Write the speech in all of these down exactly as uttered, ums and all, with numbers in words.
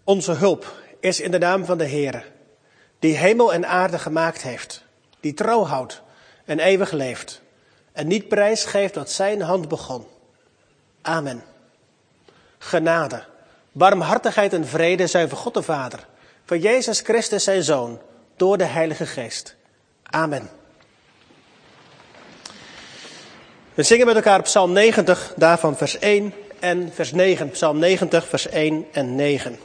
Onze hulp is in de naam van de Heere, die hemel en aarde gemaakt heeft, die trouw houdt en eeuwig leeft en niet prijsgeeft wat zijn hand begon. Amen. Genade, barmhartigheid en vrede zijn van God de Vader, van Jezus Christus zijn Zoon, door de Heilige Geest. Amen. We zingen met elkaar Psalm negentig, daarvan vers één en vers negen. Psalm negentig, vers één en negen.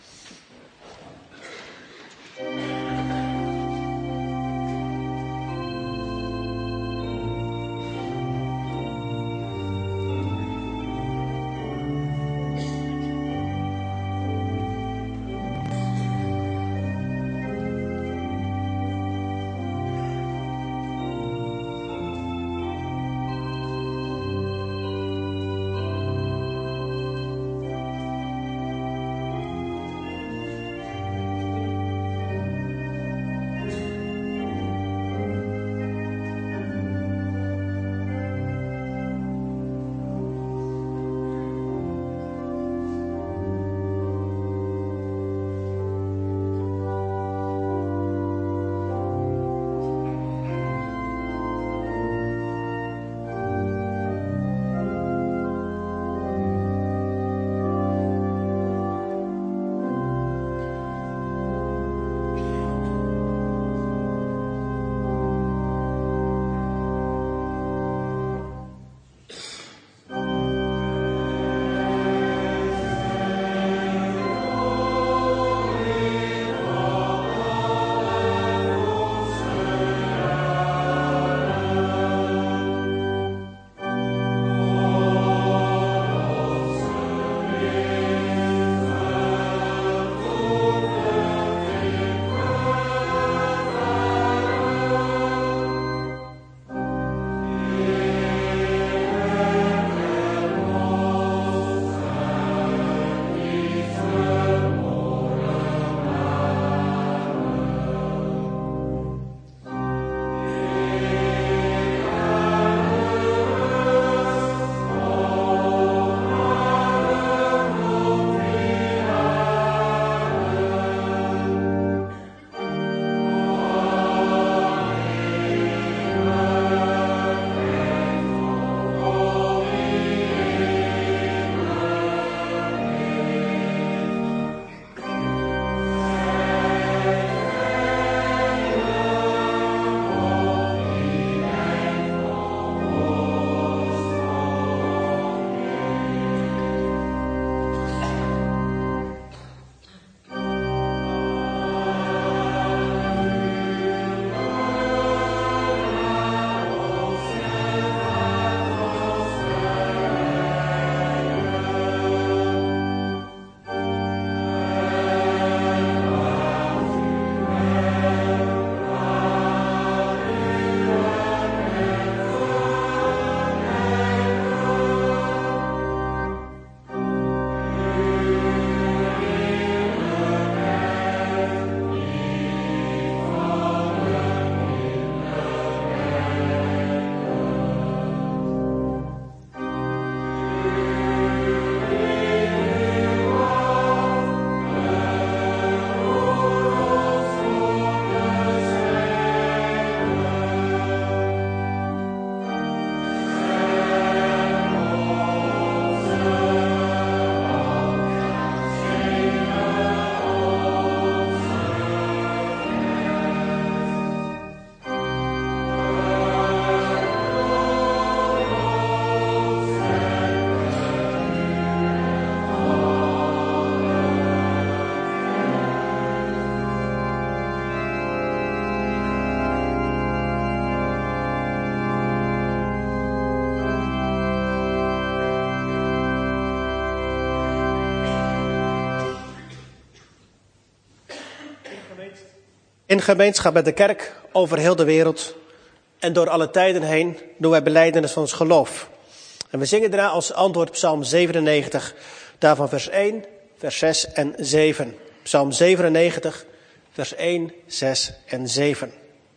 In gemeenschap met de kerk over heel de wereld en door alle tijden heen doen wij belijdenis van ons geloof. En we zingen daarna als antwoord Psalm zevenennegentig, daarvan vers één, vers zes en zeven. Psalm zevenennegentig, vers één, zes en zeven.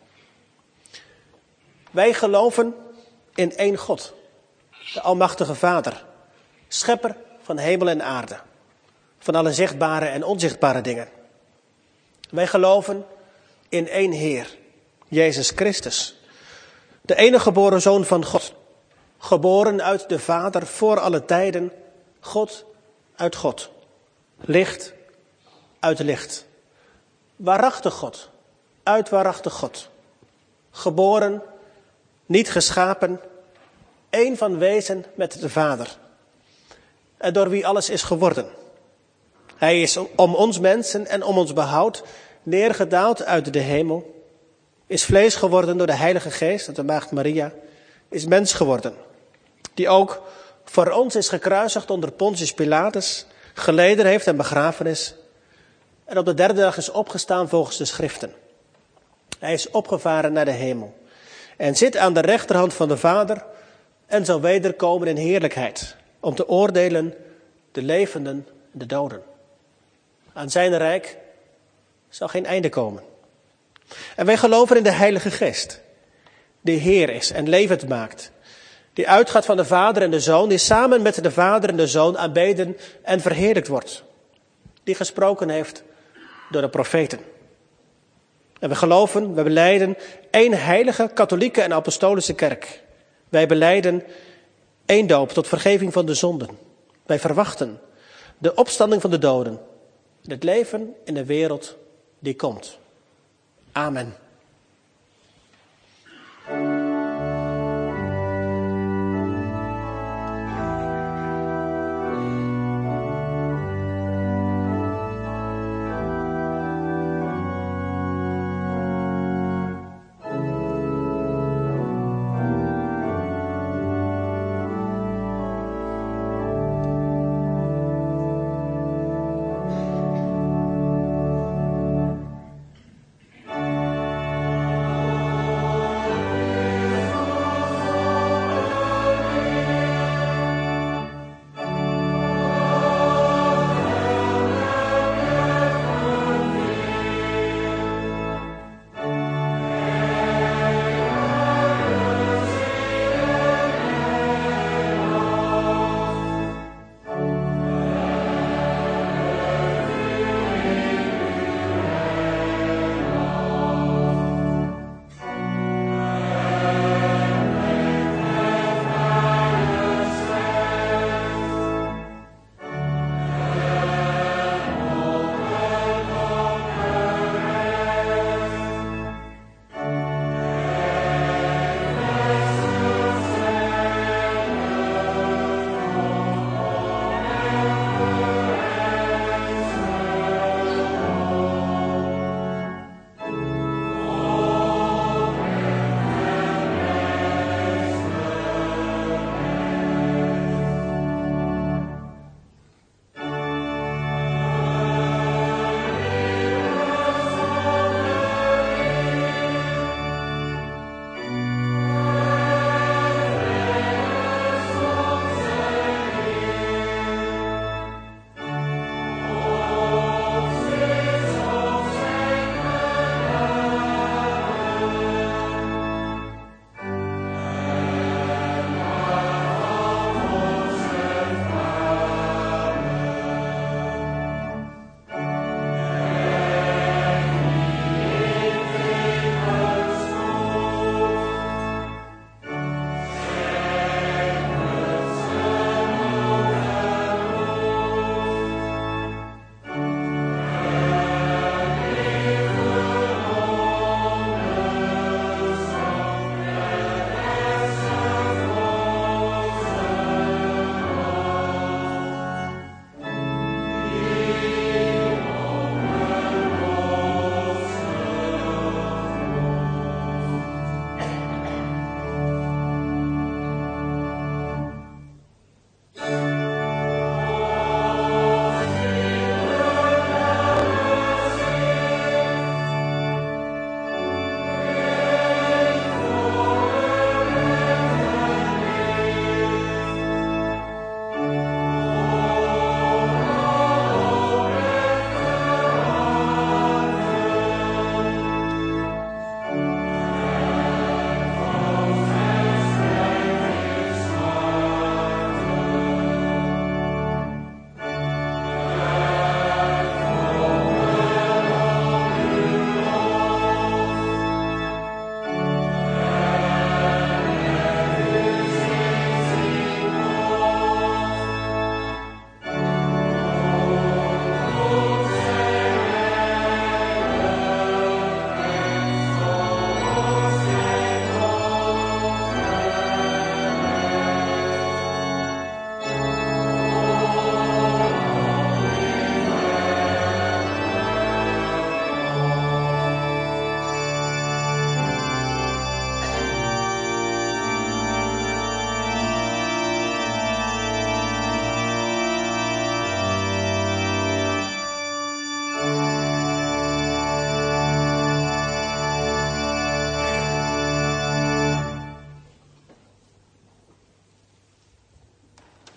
Wij geloven in één God, de Almachtige Vader, schepper van hemel en aarde. van alle zichtbare en onzichtbare dingen. Wij geloven in één Heer, Jezus Christus, de enige geboren Zoon van God, geboren uit de Vader voor alle tijden, God uit God, licht uit licht, waarachtig God, uit waarachtig God, geboren, niet geschapen, één van wezen met de Vader, en door wie alles is geworden. Hij is om ons mensen en om ons behoud neergedaald uit de hemel, is vlees geworden door de Heilige Geest, dat de maagd Maria, is mens geworden, die ook voor ons is gekruisigd onder Pontius Pilatus, geleden heeft en begraven is, en op de derde dag is opgestaan volgens de schriften. Hij is opgevaren naar de hemel en zit aan de rechterhand van de Vader en zal wederkomen in heerlijkheid, om te oordelen de levenden en de doden. Aan zijn rijk zal geen einde komen. En wij geloven in de Heilige Geest, die Heer is en levend maakt, die uitgaat van de Vader en de Zoon, die samen met de Vader en de Zoon aanbeden en verheerlijkt wordt, die gesproken heeft door de profeten. En we geloven, we belijden één heilige, katholieke en apostolische kerk. Wij belijden één doop tot vergeving van de zonden. Wij verwachten de opstanding van de doden, het leven in de wereld die komt. Amen.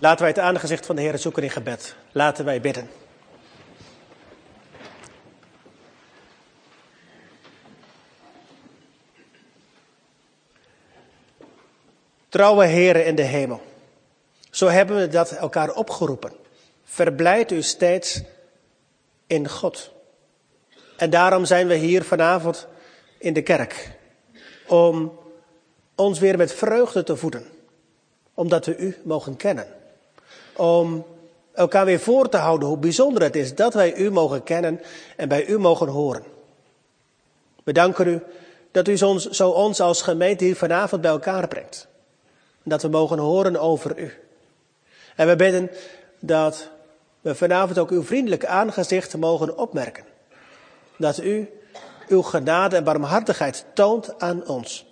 Laten wij het aangezicht van de Heer zoeken in gebed. Laten wij bidden. Trouwe Heere in de hemel, zo hebben we dat elkaar opgeroepen. Verblijd u steeds in God. En daarom zijn we hier vanavond in de kerk. Om ons weer met vreugde te voeden. Omdat we u mogen kennen. Om elkaar weer voor te houden hoe bijzonder het is dat wij u mogen kennen en bij u mogen horen. We danken u dat u ons, zo ons als gemeente hier vanavond bij elkaar brengt. Dat we mogen horen over u. En we bidden dat we vanavond ook uw vriendelijk aangezicht mogen opmerken. Dat u uw genade en barmhartigheid toont aan ons.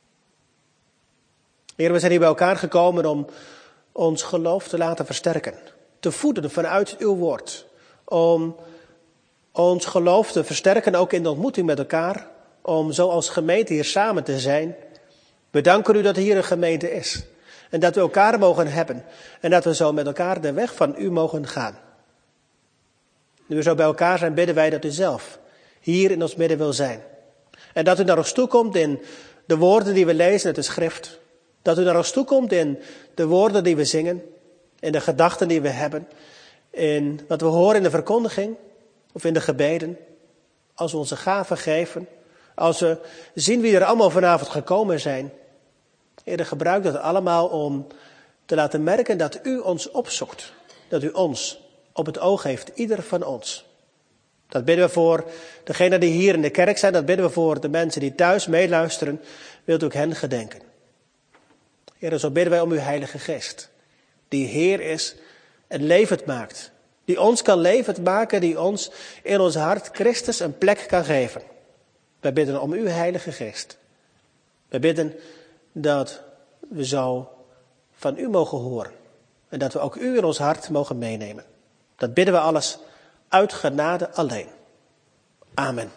Heer, we zijn hier bij elkaar gekomen om ons geloof te laten versterken. Te voeden vanuit uw woord. Om ons geloof te versterken ook in de ontmoeting met elkaar. Om zo als gemeente hier samen te zijn. We danken u dat er hier een gemeente is. En dat we elkaar mogen hebben. En dat we zo met elkaar de weg van u mogen gaan. Nu we zo bij elkaar zijn, bidden wij dat u zelf hier in ons midden wil zijn. En dat u naar ons toekomt in de woorden die we lezen uit de schrift. Dat u naar ons toekomt in de woorden die we zingen. In de gedachten die we hebben. In wat we horen in de verkondiging. Of in de gebeden. Als we onze gaven geven. Als we zien wie er allemaal vanavond gekomen zijn. Heer, gebruik dat allemaal om te laten merken dat u ons opzoekt. Dat u ons op het oog heeft, ieder van ons. Dat bidden we voor degenen die hier in de kerk zijn. Dat bidden we voor de mensen die thuis meeluisteren. Wilt u ook hen gedenken. Heer, zo bidden wij om uw Heilige Geest. Die Heer is en levend maakt. Die ons kan levend maken, die ons in ons hart Christus een plek kan geven. Wij bidden om uw Heilige Geest. Wij bidden dat we zo van u mogen horen. En dat we ook u in ons hart mogen meenemen. Dat bidden we alles uit genade alleen. Amen.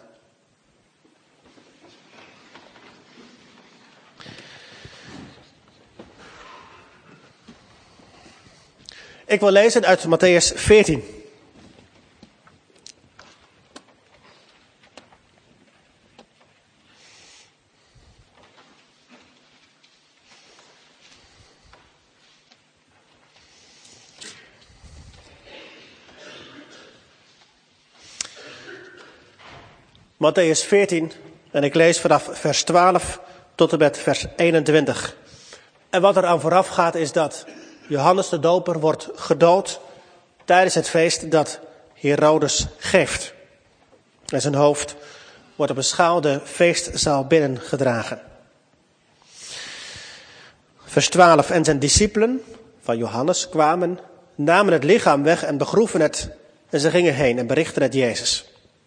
Ik wil lezen uit Mattheüs veertien. Mattheüs veertien, en ik lees vanaf vers twaalf tot en met vers eenentwintig. En wat er aan vooraf gaat is dat Johannes de Doper wordt gedood tijdens het feest dat Herodes geeft. En zijn hoofd wordt op een schaal de feestzaal binnengedragen. Vers twaalf, en zijn discipelen van Johannes kwamen, namen het lichaam weg en begroeven het. En ze gingen heen en berichtten het Jezus.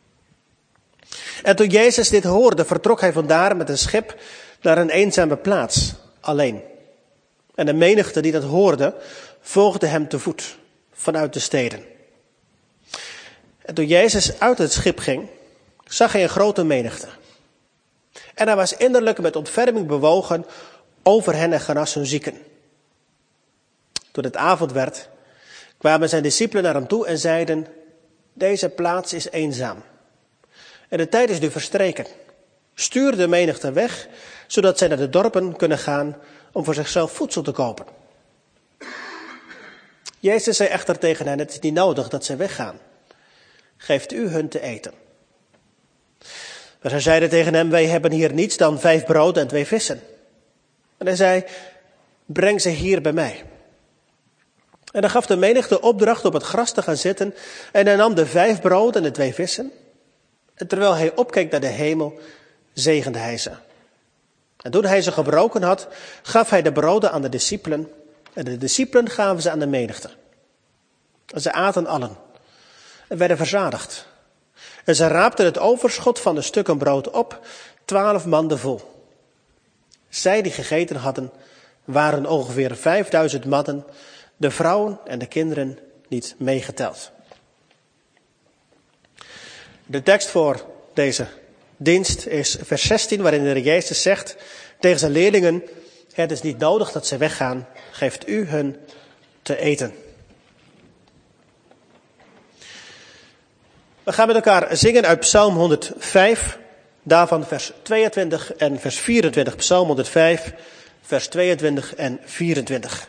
En toen Jezus dit hoorde, vertrok hij vandaar met een schip naar een eenzame plaats, alleen. En de menigte die dat hoorde, volgde hem te voet vanuit de steden. En toen Jezus uit het schip ging, zag hij een grote menigte. En hij was innerlijk met ontferming bewogen over hen en genas hun zieken. Toen het avond werd, kwamen zijn discipelen naar hem toe en zeiden: deze plaats is eenzaam. En de tijd is nu verstreken. Stuur de menigte weg, zodat zij naar de dorpen kunnen gaan om voor zichzelf voedsel te kopen. Jezus zei echter tegen hen: het is niet nodig dat zij weggaan. Geeft u hun te eten. Maar zij zeiden tegen hem: wij hebben hier niets dan vijf broden en twee vissen. En hij zei: breng ze hier bij mij. En dan gaf de menigte opdracht op het gras te gaan zitten. En hij nam de vijf broden en de twee vissen. En terwijl hij opkeek naar de hemel, zegende hij ze. En toen hij ze gebroken had, gaf hij de broden aan de discipelen. En de discipelen gaven ze aan de menigte. En ze aten allen. En werden verzadigd. En ze raapten het overschot van de stukken brood op, twaalf manden vol. Zij die gegeten hadden, waren ongeveer vijfduizend mannen, de vrouwen en de kinderen niet meegeteld. De tekst voor deze dienst is vers zestien, waarin de Heer Jezus zegt tegen zijn leerlingen: het is niet nodig dat ze weggaan, geeft u hun te eten. We gaan met elkaar zingen uit Psalm honderdvijf, daarvan vers tweeëntwintig en vers vierentwintig. Psalm honderdvijf, vers tweeëntwintig en vierentwintig.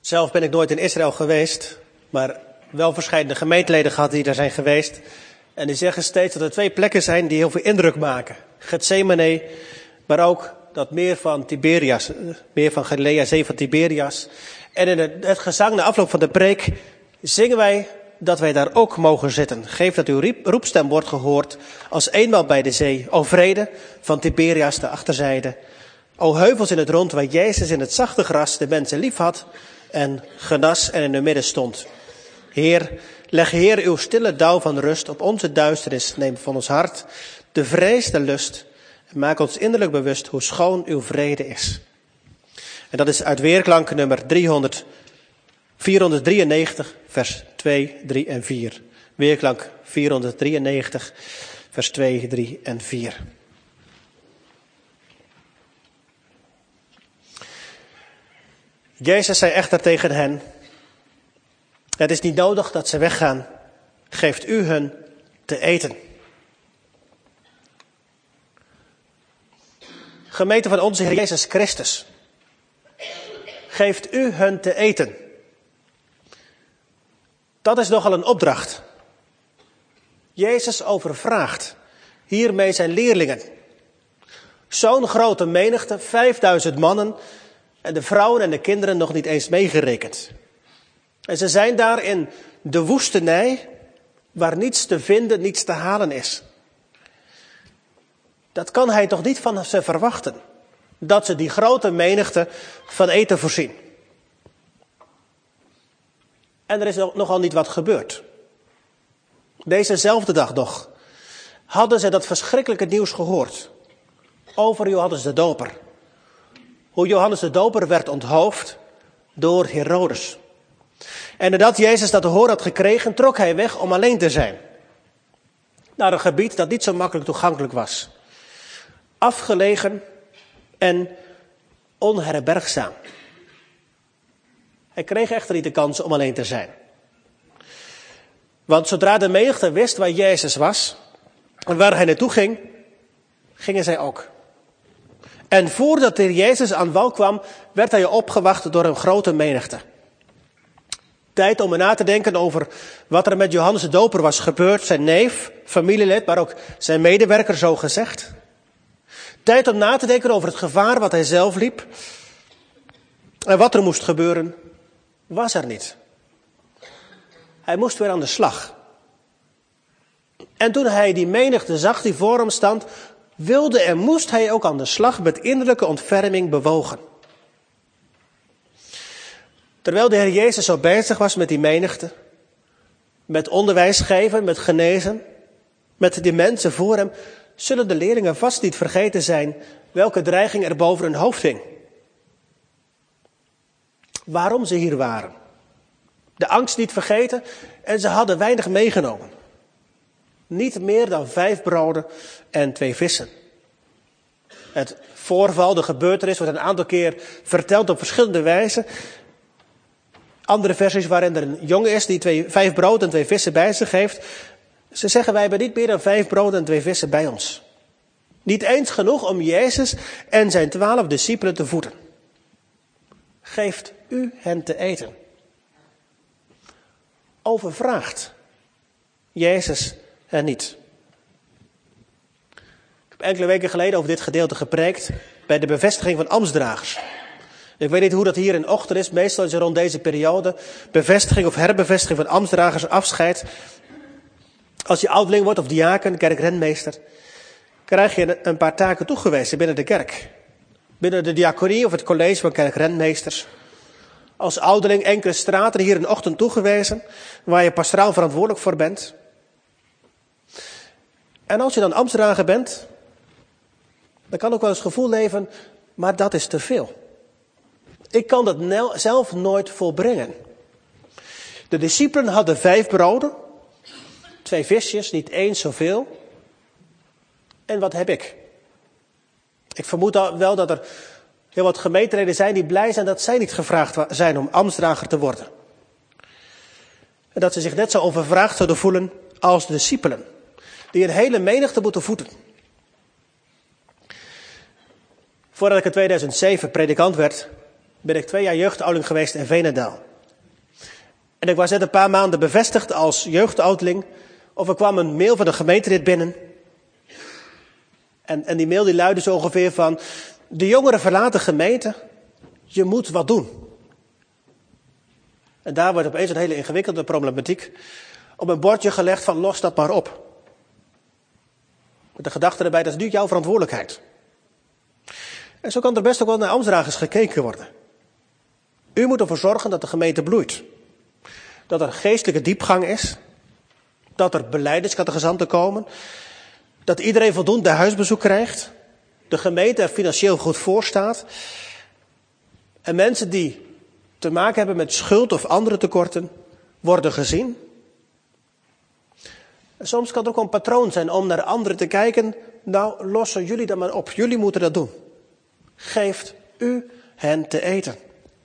Zelf ben ik nooit in Israël geweest, maar wel verschillende gemeenteleden gehad die daar zijn geweest. En die zeggen steeds dat er twee plekken zijn die heel veel indruk maken. Gethsemane, maar ook dat meer van Tiberias, meer van Galilea, zee van Tiberias. En in het, het gezang na afloop van de preek zingen wij dat wij daar ook mogen zitten. Geef dat uw riep, roepstem wordt gehoord als eenmaal bij de zee. O vrede van Tiberias de achterzijde. O heuvels in het rond waar Jezus in het zachte gras de mensen lief had en genas en in hun midden stond. Heer, leg Heer uw stille dauw van rust op onze duisternis. Neem van ons hart de vrees, de lust. En maak ons innerlijk bewust hoe schoon uw vrede is. En dat is uit Weerklank nummer driehonderd, vierhonderddrieënnegentig, vers twee, drie en vier. Weerklank vierhonderddrieënnegentig, vers twee, drie en vier. Jezus zei echter tegen hen: het is niet nodig dat ze weggaan. Geeft u hun te eten. Gemeente van onze Heer Jezus Christus. Geeft u hun te eten. Dat is nogal een opdracht. Jezus overvraagt hiermee zijn leerlingen. Zo'n grote menigte, vijfduizend mannen en de vrouwen en de kinderen nog niet eens meegerekend. En ze zijn daar in de woestenij waar niets te vinden, niets te halen is. Dat kan hij toch niet van ze verwachten. Dat ze die grote menigte van eten voorzien. En er is nogal niet wat gebeurd. Dezezelfde dag nog hadden ze dat verschrikkelijke nieuws gehoord. Over Johannes de Doper. Hoe Johannes de Doper werd onthoofd door Herodes. En nadat Jezus dat te horen had gekregen, trok hij weg om alleen te zijn. Naar een gebied dat niet zo makkelijk toegankelijk was. Afgelegen en onherbergzaam. Hij kreeg echter niet de kans om alleen te zijn. Want zodra de menigte wist waar Jezus was en waar hij naartoe ging, gingen zij ook. En voordat de Jezus aan wal kwam, werd hij opgewacht door een grote menigte. Tijd om na te denken over wat er met Johannes de Doper was gebeurd. Zijn neef, familielid, maar ook zijn medewerker zo gezegd. Tijd om na te denken over het gevaar wat hij zelf liep. En wat er moest gebeuren, was er niet. Hij moest weer aan de slag. En toen hij die menigte zag die voor hem stond, wilde en moest hij ook aan de slag met innerlijke ontferming bewogen. Terwijl de Heer Jezus zo bezig was met die menigte, met onderwijs geven, met genezen, met die mensen voor hem, zullen de leerlingen vast niet vergeten zijn welke dreiging er boven hun hoofd hing. Waarom ze hier waren. De angst niet vergeten en ze hadden weinig meegenomen. Niet meer dan vijf broden en twee vissen. Het voorval, de gebeurtenis, wordt een aantal keer verteld op verschillende wijzen. Andere versies waarin er een jongen is die twee, vijf brood en twee vissen bij zich heeft. Ze zeggen, wij hebben niet meer dan vijf brood en twee vissen bij ons. Niet eens genoeg om Jezus en zijn twaalf discipelen te voeden. Geeft u hen te eten. Overvraagt Jezus hen niet. Ik heb enkele weken geleden over dit gedeelte gepreekt bij de bevestiging van ambtsdragers. Ik weet niet hoe dat hier in Ochten is. Meestal is er rond deze periode bevestiging of herbevestiging van ambtsdragers, afscheid. Als je ouderling wordt of diaken, kerkrenmeester, krijg je een paar taken toegewezen binnen de kerk. Binnen de diaconie of het college van kerkrenmeesters. Als ouderling enkele straten hier in Ochten toegewezen, waar je pastoraal verantwoordelijk voor bent. En als je dan ambtsdrager bent, dan kan ook wel eens het gevoel leven, maar dat is te veel. Ik kan dat zelf nooit volbrengen. De discipelen hadden vijf broden, twee visjes, niet eens zoveel. En wat heb ik? Ik vermoed wel dat er heel wat gemeenteleden zijn die blij zijn dat zij niet gevraagd zijn om ambtsdrager te worden. En dat ze zich net zo overvraagd zouden voelen als de discipelen, die een hele menigte moeten voeden. Voordat ik in tweeduizend zeven predikant werd, ben ik twee jaar jeugdouderling geweest in Veenendaal. En ik was net een paar maanden bevestigd als jeugdouderling. Of er kwam een mail van de gemeentelid binnen. En, en die mail die luidde zo ongeveer van: de jongeren verlaten gemeente, je moet wat doen. En daar wordt opeens een hele ingewikkelde problematiek op een bordje gelegd van: los dat maar op. Met de gedachte erbij, dat is nu jouw verantwoordelijkheid. En zo kan er best ook wel naar ambtsdragers gekeken worden. U moet ervoor zorgen dat de gemeente bloeit. Dat er geestelijke diepgang is. Dat er beleidingscatechisanten komen. Dat iedereen voldoende huisbezoek krijgt. De gemeente er financieel goed voor staat. En mensen die te maken hebben met schuld of andere tekorten worden gezien. En soms kan het ook een patroon zijn om naar anderen te kijken. Nou, lossen jullie dat maar op. Jullie moeten dat doen. Geeft u hen te eten.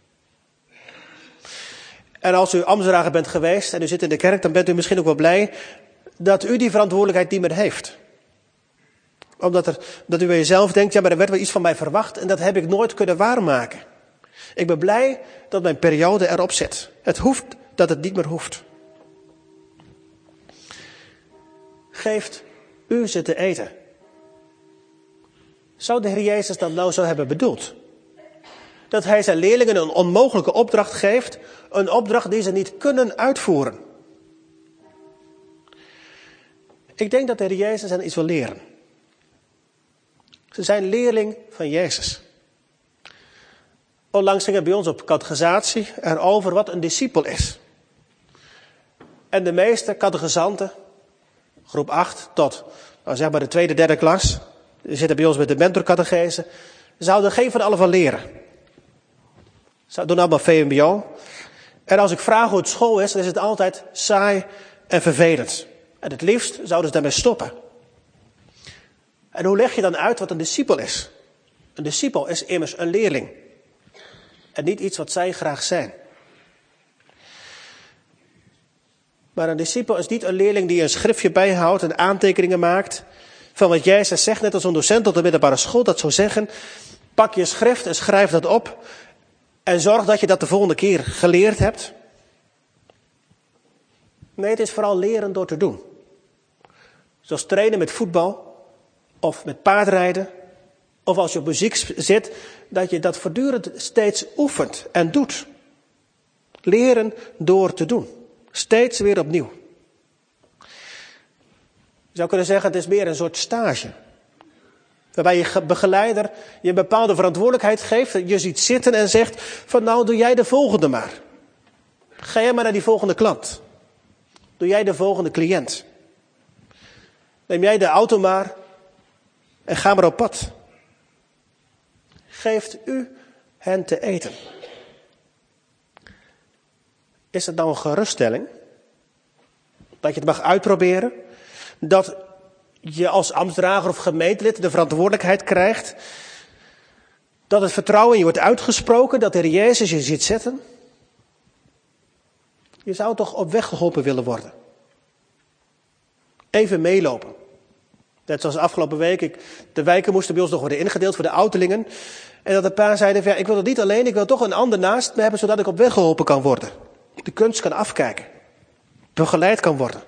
En als u ambtsdrager bent geweest en u zit in de kerk, dan bent u misschien ook wel blij dat u die verantwoordelijkheid niet meer heeft. Omdat er, dat u bij jezelf denkt, ja, maar er werd wel iets van mij verwacht en dat heb ik nooit kunnen waarmaken. Ik ben blij dat mijn periode erop zit. Het hoeft dat het niet meer hoeft. Geeft u ze te eten. Zou de Heer Jezus dat nou zo hebben bedoeld? Dat hij zijn leerlingen een onmogelijke opdracht geeft. Een opdracht die ze niet kunnen uitvoeren. Ik denk dat de Heer Jezus hen iets wil leren. Ze zijn leerling van Jezus. Onlangs ging het bij ons op catechisatie erover wat een discipel is. En de meeste catechisanten, groep acht tot nou zeg maar de tweede, derde klas, die zitten bij ons met de mentorcatechese, zouden geen van allen van leren. Ze doen allemaal V M B O. En als ik vraag hoe het school is, dan is het altijd saai en vervelend. En het liefst zouden ze daarmee stoppen. En hoe leg je dan uit wat een discipel is? Een discipel is immers een leerling. En niet iets wat zij graag zijn. Maar een discipel is niet een leerling die een schriftje bijhoudt en aantekeningen maakt van wat Jezus zegt, net als een docent op de middelbare school dat zou zeggen. Pak je schrift en schrijf dat op. En zorg dat je dat de volgende keer geleerd hebt. Nee, het is vooral leren door te doen. Zoals trainen met voetbal. Of met paardrijden. Of als je op muziek zit. Dat je dat voortdurend steeds oefent en doet. Leren door te doen. Steeds weer opnieuw. Je zou kunnen zeggen, het is meer een soort stage. Waarbij je begeleider je een bepaalde verantwoordelijkheid geeft. Je ziet zitten en zegt van nou doe jij de volgende maar. Ga jij maar naar die volgende klant. Doe jij de volgende cliënt. Neem jij de auto maar en ga maar op pad. Geeft u hen te eten. Is het nou een geruststelling? Dat je het mag uitproberen? Dat je als ambtsdrager of gemeentelid de verantwoordelijkheid krijgt. Dat het vertrouwen in je wordt uitgesproken. Dat de Heer Jezus je ziet zitten. Je zou toch op weg geholpen willen worden. Even meelopen. Net zoals afgelopen week. Ik, de wijken moesten bij ons nog worden ingedeeld voor de ouderlingen. En dat een paar zeiden van ja, ik wil het niet alleen. Ik wil toch een ander naast me hebben zodat ik op weg geholpen kan worden. De kunst kan afkijken. Begeleid kan worden.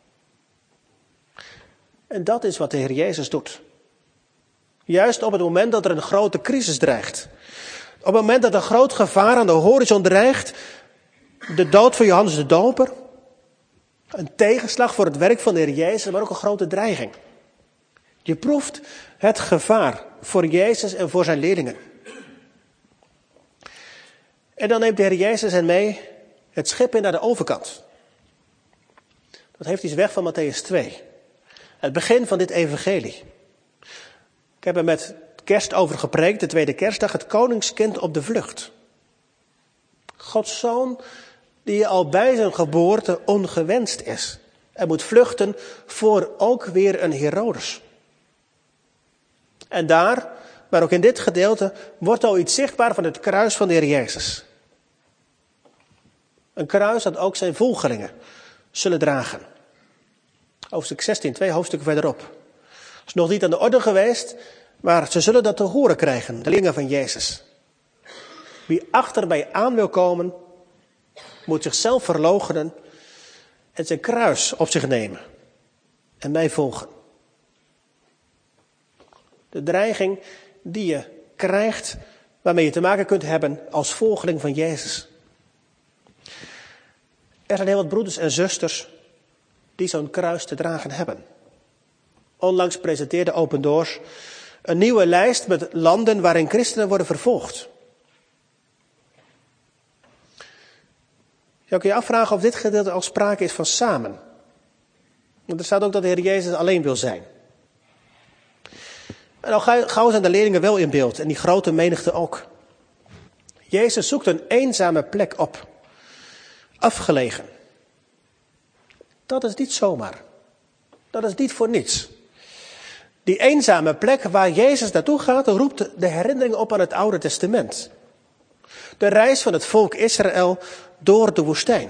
En dat is wat de Heer Jezus doet. Juist op het moment dat er een grote crisis dreigt. Op het moment dat een groot gevaar aan de horizon dreigt. De dood van Johannes de Doper. Een tegenslag voor het werk van de Heer Jezus, maar ook een grote dreiging. Je proeft het gevaar voor Jezus en voor zijn leerlingen. En dan neemt de Heer Jezus hen mee het schip in naar de overkant. Dat heeft iets weg van Mattheüs twee. Het begin van dit evangelie. Ik heb er met kerst over gepreekt, de tweede kerstdag, het koningskind op de vlucht. Gods zoon die al bij zijn geboorte ongewenst is. En moet vluchten voor ook weer een Herodes. En daar, maar ook in dit gedeelte, wordt al iets zichtbaar van het kruis van de Heer Jezus. Een kruis dat ook zijn volgelingen zullen dragen. Hoofdstuk zestien, twee hoofdstukken verderop. Het is nog niet aan de orde geweest, maar ze zullen dat te horen krijgen, de leerlingen van Jezus. Wie achter mij aan wil komen, moet zichzelf verloochenen en zijn kruis op zich nemen en mij volgen. De dreiging die je krijgt, waarmee je te maken kunt hebben als volgeling van Jezus. Er zijn heel wat broeders en zusters die zo'n kruis te dragen hebben. Onlangs presenteerde Open Doors een nieuwe lijst met landen waarin christenen worden vervolgd. Je kun je afvragen of dit gedeelte al sprake is van samen. Want er staat ook dat de Heer Jezus alleen wil zijn. En al gauw zijn de leerlingen wel in beeld en die grote menigte ook. Jezus zoekt een eenzame plek op. Afgelegen. Dat is niet zomaar. Dat is niet voor niets. Die eenzame plek waar Jezus naartoe gaat, roept de herinnering op aan het Oude Testament. De reis van het volk Israël door de woestijn.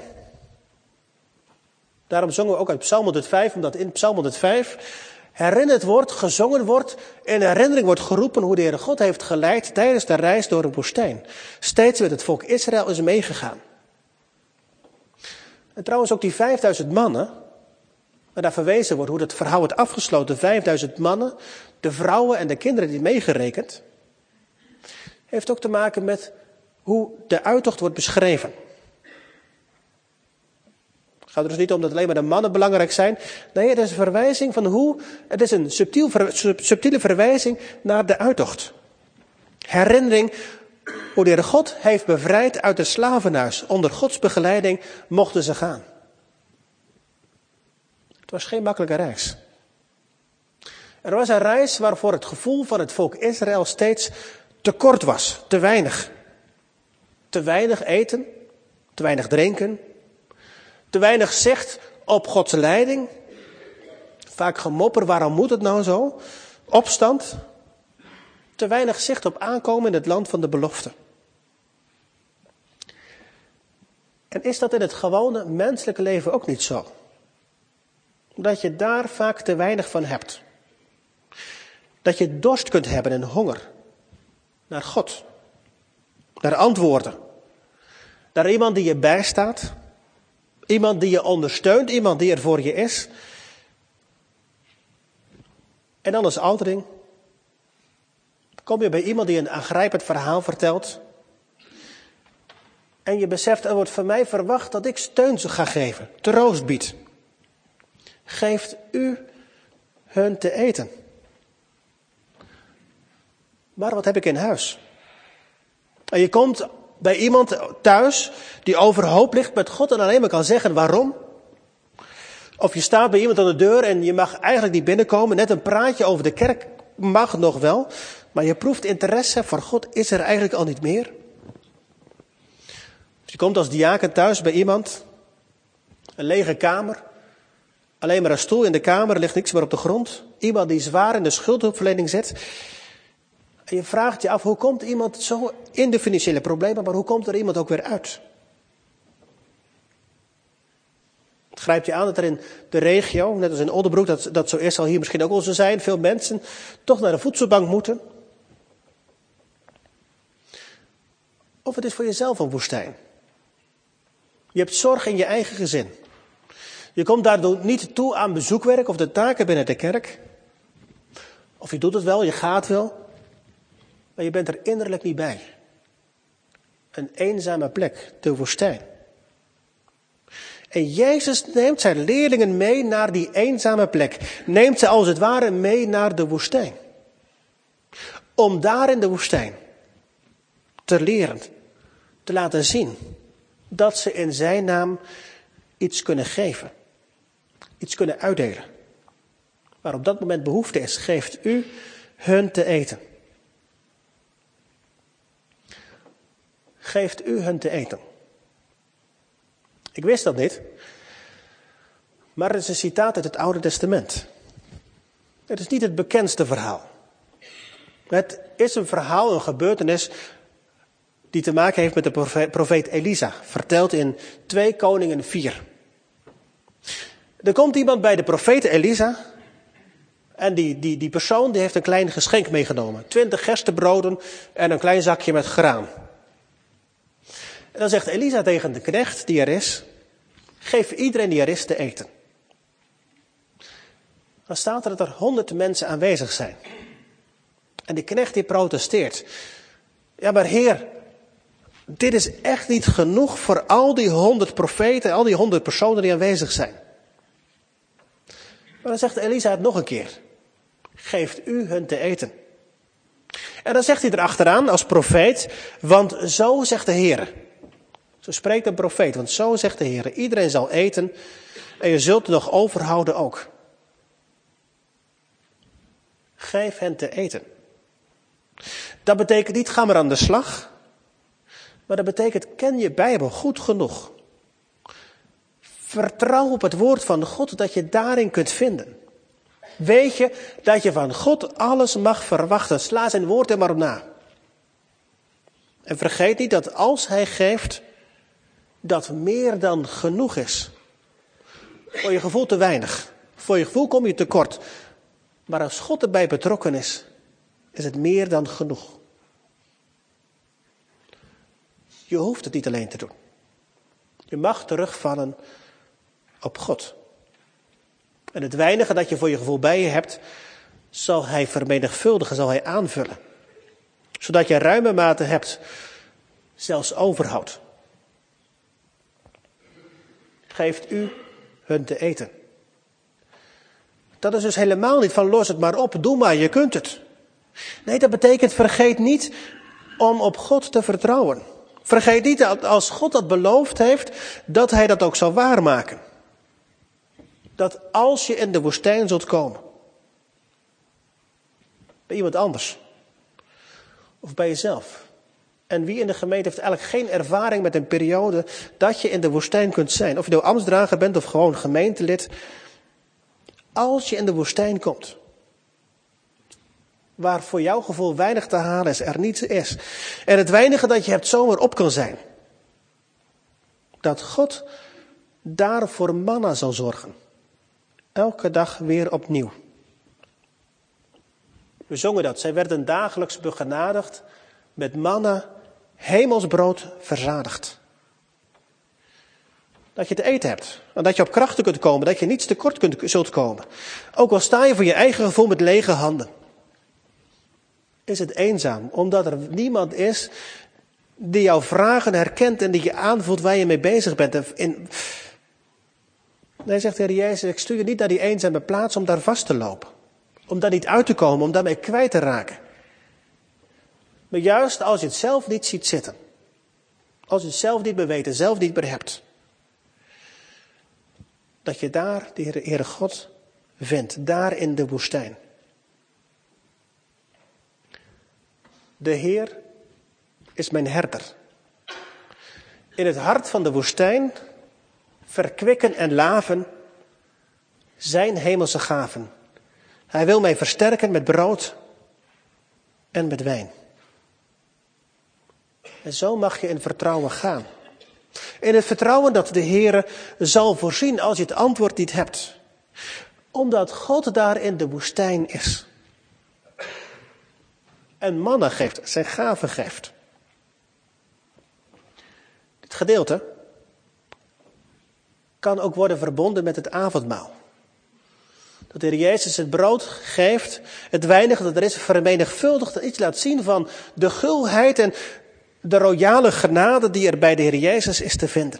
Daarom zongen we ook uit Psalm honderdvijf, omdat in Psalm honderdvijf herinnerd wordt, gezongen wordt, in herinnering wordt geroepen hoe de Heere God heeft geleid tijdens de reis door de woestijn. Steeds met het volk Israël is meegegaan. En trouwens ook die vijfduizend mannen, waar daar verwezen wordt hoe dat verhaal wordt afgesloten, vijfduizend mannen, de vrouwen en de kinderen die meegerekend, heeft ook te maken met hoe de uittocht wordt beschreven. Het gaat er dus niet om dat alleen maar de mannen belangrijk zijn. Nee, het is een verwijzing van hoe, het is een subtiel, subtiele verwijzing naar de uittocht. Herinnering hoe de Heere God heeft bevrijd uit het slavenhuis. Onder Gods begeleiding mochten ze gaan. Het was geen makkelijke reis. Er was een reis waarvoor het gevoel van het volk Israël steeds te kort was, te weinig. Te weinig eten, te weinig drinken, te weinig zicht op Gods leiding. Vaak gemopper, waarom moet het nou zo? Opstand. Te weinig zicht op aankomen in het land van de belofte. En is dat in het gewone menselijke leven ook niet zo? Dat je daar vaak te weinig van hebt. Dat je dorst kunt hebben en honger naar God. Naar antwoorden. Naar iemand die je bijstaat. Iemand die je ondersteunt. Iemand die er voor je is. En dan als ouderling kom je bij iemand die een aangrijpend verhaal vertelt. En je beseft, er wordt van mij verwacht dat ik steun ga geven. Troost bied. Geeft u hun te eten. Maar wat heb ik in huis? En je komt bij iemand thuis die overhoop ligt met God en alleen maar kan zeggen waarom. Of je staat bij iemand aan de deur en je mag eigenlijk niet binnenkomen. Net een praatje over de kerk mag nog wel. Maar je proeft interesse voor God is er eigenlijk al niet meer. Dus je komt als diaken thuis bij iemand. Een lege kamer. Alleen maar een stoel in de kamer, er ligt niks meer op de grond. Iemand die zwaar in de schuldhulpverlening zit. En je vraagt je af, hoe komt iemand zo in de financiële problemen, maar hoe komt er iemand ook weer uit? Het grijpt je aan dat er in de regio, net als in Oldenbroek, dat, dat zo eerst zal hier misschien ook wel zo zijn, veel mensen toch naar de voedselbank moeten. Of het is voor jezelf een woestijn. Je hebt zorg in je eigen gezin. Je komt daardoor niet toe aan bezoekwerk of de taken binnen de kerk. Of je doet het wel, je gaat wel. Maar je bent er innerlijk niet bij. Een eenzame plek, de woestijn. En Jezus neemt zijn leerlingen mee naar die eenzame plek. Neemt ze als het ware mee naar de woestijn. Om daar in de woestijn te leren, te laten zien dat ze in zijn naam iets kunnen geven. Iets kunnen uitdelen. Waar op dat moment behoefte is, geeft u hun te eten. Geeft u hun te eten. Ik wist dat niet. Maar het is een citaat uit het Oude Testament. Het is niet het bekendste verhaal. Het is een verhaal, een gebeurtenis die te maken heeft met de profeet Elisa. Verteld in twee Koningen vier. Er komt iemand bij de profeet Elisa. En die, die, die persoon die heeft een klein geschenk meegenomen. Twintig gerstebroden en een klein zakje met graan. En dan zegt Elisa tegen de knecht die er is, geef iedereen die er is te eten. Dan staat er dat er honderd mensen aanwezig zijn. En die knecht die protesteert. Ja, maar Heer, dit is echt niet genoeg voor al die honderd profeten, al die honderd personen die aanwezig zijn. Maar dan zegt Elisa het nog een keer. Geeft u hun te eten. En dan zegt hij erachteraan als profeet, want zo zegt de Heer. Zo spreekt een profeet, want zo zegt de Heer. Iedereen zal eten en je zult er nog overhouden ook. Geef hen te eten. Dat betekent niet, ga maar aan de slag. Maar dat betekent, ken je Bijbel goed genoeg. Vertrouw op het woord van God dat je daarin kunt vinden. Weet je dat je van God alles mag verwachten. Sla zijn woord er maar op na. En vergeet niet dat als hij geeft, dat meer dan genoeg is. Voor je gevoel te weinig. Voor je gevoel kom je tekort. Maar als God erbij betrokken is, is het meer dan genoeg. Je hoeft het niet alleen te doen. Je mag terugvallen op God. En het weinige dat je voor je gevoel bij je hebt, zal hij vermenigvuldigen, zal hij aanvullen. Zodat je ruime mate hebt, zelfs overhoud. Geeft u hun te eten. Dat is dus helemaal niet van los het maar op, doe maar, je kunt het. Nee, dat betekent vergeet niet om op God te vertrouwen. Vergeet niet dat als God dat beloofd heeft, dat hij dat ook zal waarmaken. Dat als je in de woestijn zult komen, bij iemand anders, of bij jezelf. En wie in de gemeente heeft eigenlijk geen ervaring met een periode dat je in de woestijn kunt zijn. Of je nou ambtsdrager bent of gewoon gemeentelid. Als je in de woestijn komt, waar voor jouw gevoel weinig te halen is, er niets is. En het weinige dat je hebt zomaar op kan zijn. Dat God daar voor manna zal zorgen. Elke dag weer opnieuw. We zongen dat. Zij werden dagelijks begenadigd met manna, hemelsbrood verzadigd. Dat je te eten hebt. En dat je op krachten kunt komen. Dat je niets tekort kunt, zult komen. Ook al sta je voor je eigen gevoel met lege handen. Is het eenzaam. Omdat er niemand is die jouw vragen herkent en die je aanvoelt waar je mee bezig bent. In... Nee, zegt de Heer Jezus, ik stuur je niet naar die eenzame plaats om daar vast te lopen. Om daar niet uit te komen, om daarmee kwijt te raken. Maar juist als je het zelf niet ziet zitten. Als je het zelf niet meer weet en zelf niet meer hebt. Dat je daar de Heere, Heere God vindt, daar in de woestijn. De Heer is mijn herder. In het hart van de woestijn verkwikken en laven zijn hemelse gaven. Hij wil mij versterken met brood en met wijn. En zo mag je in vertrouwen gaan. In het vertrouwen dat de Heere zal voorzien als je het antwoord niet hebt. Omdat God daar in de woestijn is. En manna geeft, zijn gaven geeft. Dit gedeelte kan ook worden verbonden met het avondmaal. Dat de Heer Jezus het brood geeft, het weinige dat er is, vermenigvuldigt, iets laat zien van de gulheid en de royale genade die er bij de Heer Jezus is te vinden.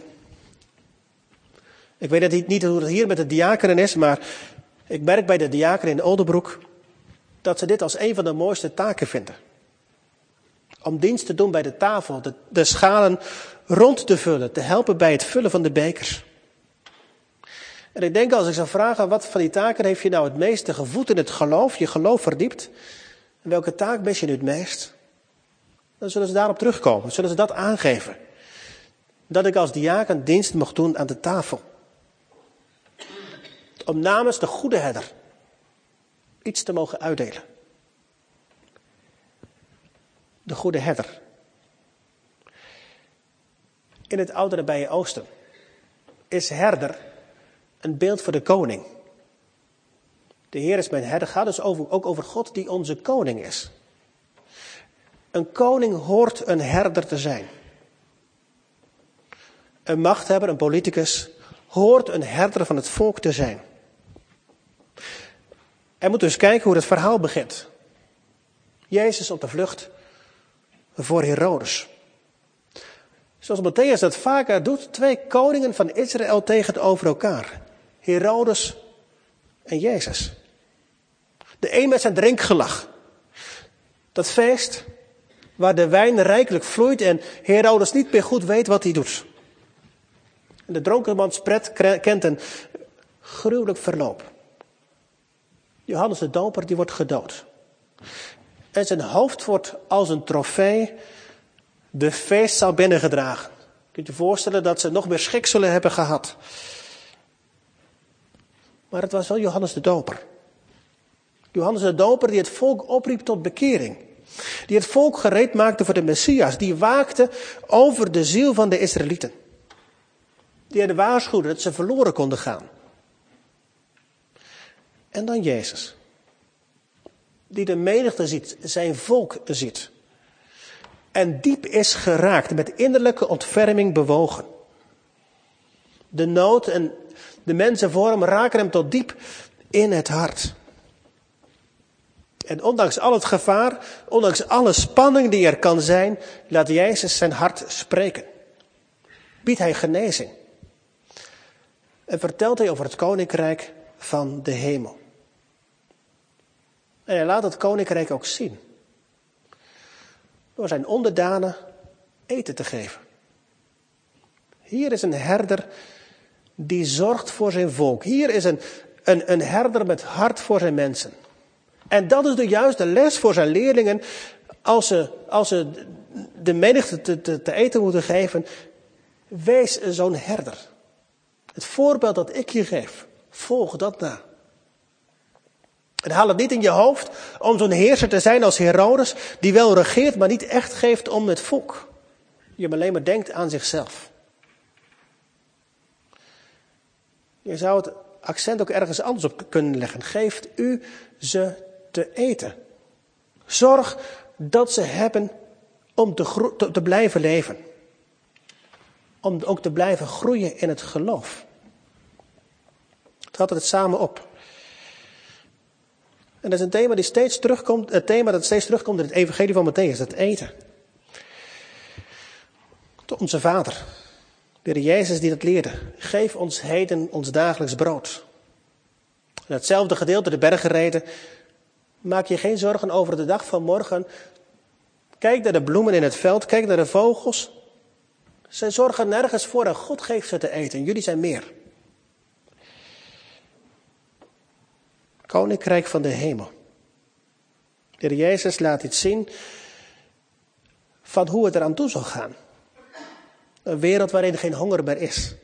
Ik weet niet hoe het hier met de diakenen is, maar ik merk bij de diakenen in Oldenbroek dat ze dit als een van de mooiste taken vinden. Om dienst te doen bij de tafel, de, de schalen rond te vullen, te helpen bij het vullen van de bekers. En ik denk als ik zou vragen, wat van die taken heeft je nou het meeste gevoed in het geloof, je geloof verdiept? En welke taak mis je nu het meest? Dan zullen ze daarop terugkomen, zullen ze dat aangeven. Dat ik als diaken dienst mocht doen aan de tafel. Om namens de goede herder iets te mogen uitdelen. De goede herder. In het oude Nabije Oosten is herder een beeld voor de koning. De Heer is mijn herder, gaat dus over, ook over God die onze koning is. Een koning hoort een herder te zijn. een machthebber, een politicus, hoort een herder van het volk te zijn. En moet dus kijken hoe het verhaal begint. Jezus op de vlucht voor Herodes. Zoals Mattheüs dat vaker doet, twee koningen van Israël tegenover elkaar. Herodes en Jezus. De een met zijn drinkgelag. Dat feest waar de wijn rijkelijk vloeit en Herodes niet meer goed weet wat hij doet. En de dronkenmans pret kent een gruwelijk verloop. Johannes de Doper die wordt gedood. En zijn hoofd wordt als een trofee de feestzaal binnengedragen. Kunt je je voorstellen dat ze nog meer schik zullen hebben gehad. Maar het was wel Johannes de Doper. Johannes de Doper die het volk opriep tot bekering. Die het volk gereed maakte voor de Messias. Die waakte over de ziel van de Israëlieten. Die hen waarschuwde dat ze verloren konden gaan. En dan Jezus. Die de menigte ziet, zijn volk ziet. En diep is geraakt, met innerlijke ontferming bewogen. De nood en de mensen voor hem raken hem tot diep in het hart. En ondanks al het gevaar, ondanks alle spanning die er kan zijn, laat Jezus zijn hart spreken. Biedt hij genezing. En vertelt hij over het koninkrijk van de hemel. En hij laat het koninkrijk ook zien. Door zijn onderdanen eten te geven. Hier is een herder die zorgt voor zijn volk. Hier is een, een, een herder met hart voor zijn mensen. En dat is de juiste les voor zijn leerlingen als ze, als ze de menigte te, te, te eten moeten geven. Wees zo'n herder. Het voorbeeld dat ik je geef, volg dat na. En haal het niet in je hoofd om zo'n heerser te zijn als Herodes, die wel regeert, maar niet echt geeft om het volk. Je alleen maar denkt aan zichzelf. Je zou het accent ook ergens anders op kunnen leggen. Geeft u ze te eten. Zorg dat ze hebben om te, gro- te, te blijven leven. Om ook te blijven groeien in het geloof. Het had het samen op. En dat is een thema die steeds terugkomt, het thema dat steeds terugkomt in het evangelie van Mattheüs, het eten. Tot onze Vader, de Heer Jezus die dat leerde. Geef ons heden ons dagelijks brood. In hetzelfde gedeelte, de bergreden, maak je geen zorgen over de dag van morgen. Kijk naar de bloemen in het veld, kijk naar de vogels. Zij zorgen nergens voor en God geeft ze te eten. Jullie zijn meer. Koninkrijk van de hemel. De Heer Jezus laat iets zien van hoe het eraan toe zal gaan. Een wereld waarin geen honger meer is.